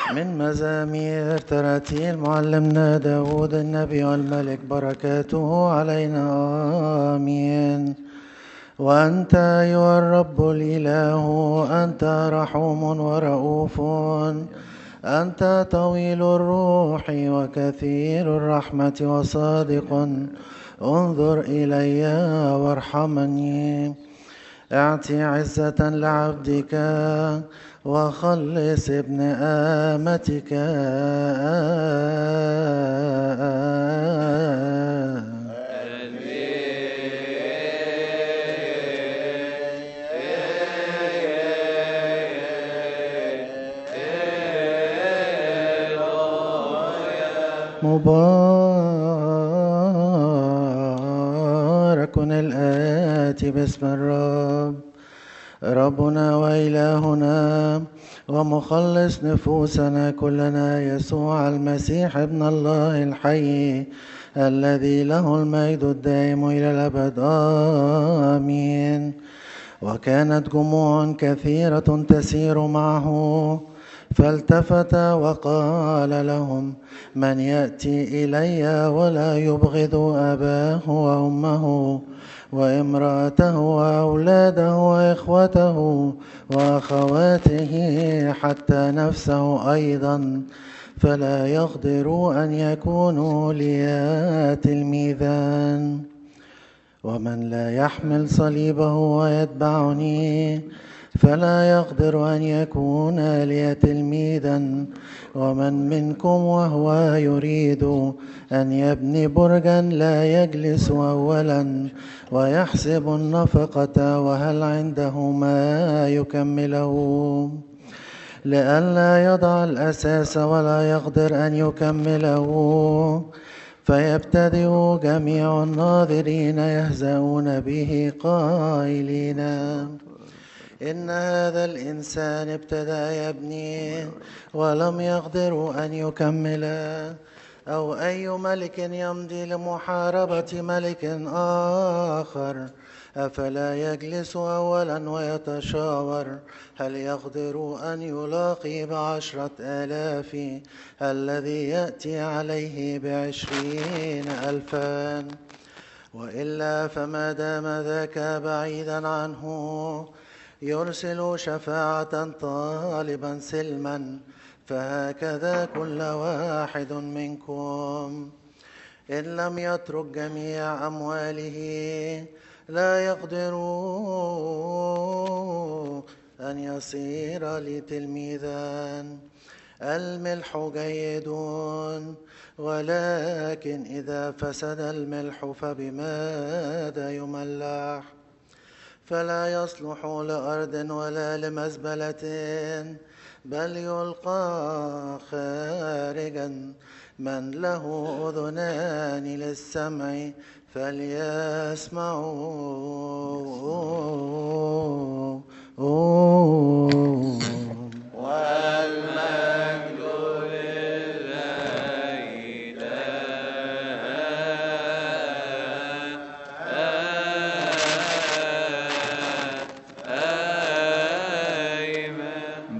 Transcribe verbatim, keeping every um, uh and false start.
من مزامير تراتيل معلمنا داود النبي والملك بركاته علينا آمين. وأنت أيها الرب الإله أنت رحوم ورؤوف، أنت طويل الروح وكثير الرحمة وصادق، انظر إلي وارحمني. اعطي عزة لعبدك وخلص ابن آمتك. مبارك الآتي باسم الرب، ربنا وإلهنا ومخلص نفوسنا كلنا يسوع المسيح ابن الله الحي الذي له المجد الدائم إلى الأبد آمين. وكانت جموع كثيرة تسير معه، فالتفت وقال لهم: من يأتي إلي ولا يبغض أباه وأمه وامرأته وأولاده وإخوته وأخواته حتى نفسه أيضا، فلا يقدر أن يكونوا لي تلميذا. ومن لا يحمل صليبه ويتبعني فلا يقدر أن يكون لي تلميذا. ومن منكم وهو يريد أن يبني برجا لا يجلس أولا ويحسب النفقة وهل عنده ما يكمله، لئلا يضع الأساس ولا يقدر أن يكمله، فيبتدئ جميع الناظرين يهزؤون به قائلين: إن هذا الإنسان ابتدأ يبني ولم يقدر أن يكمل. أو أي ملك يمضي لمحاربة ملك آخر أفلا يجلس أولا ويتشاور هل يقدر أن يلاقي بعشرة آلاف الذي يأتي عليه بعشرين ألفا؟ وإلا فما دام ذاك بعيدا عنه يرسل شفاعة طالبا سلما، فهكذا كل واحد منكم إن لم يترك جميع أمواله لا يقدر أن يصير لي تلميذا. الملح جيد، ولكن إذا فسد الملح فبماذا يملح؟ فلا يصلح لأرض ولا لمزبلة، بل يلقى خارجا. من له أذنان للسمع فليسمعوا.